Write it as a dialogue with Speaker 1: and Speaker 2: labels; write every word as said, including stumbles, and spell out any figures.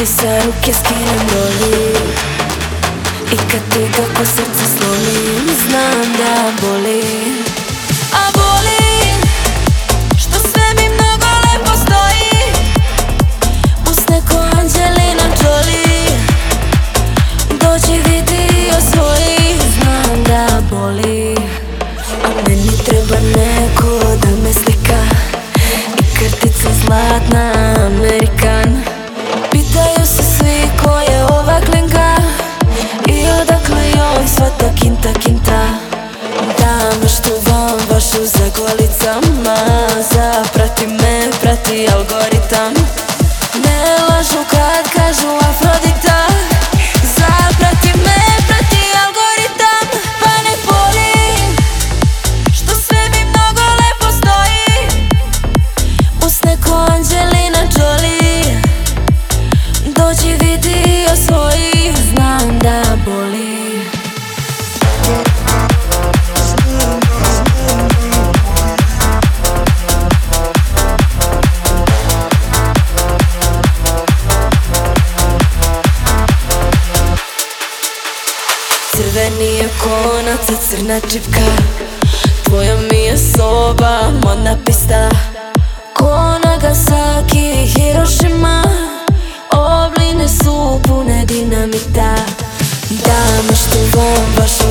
Speaker 1: ti sa ruke skinem doli i kad ti kako srce slomim, znam da boli. A boli što sve mi mnogo lepo stoji uz neko Angelina Jolie. Dođi vidi osvoji, znam da boli. A meni treba neko da me slika i kartica zlatna Amerikan. Pitaju se svi ko je ova klinka i odakle joj sva ta kinta kinta. Dame što vam baš u zagolicama, zaprati me, prati algoritam. Ne lažu kad kažu Afrodita, zaprati me, prati algoritam. Pa nek boli što sve mi mnogo lepo stoji uz neko Angelina Jolie. Dođi vidi osvoji, znam da boli. Crveni je konac i crna čipka, tvoja mi je soba, modna pista. Ko Nagasaki, Hirošima, obline su pune dinamita. Dame što vam baš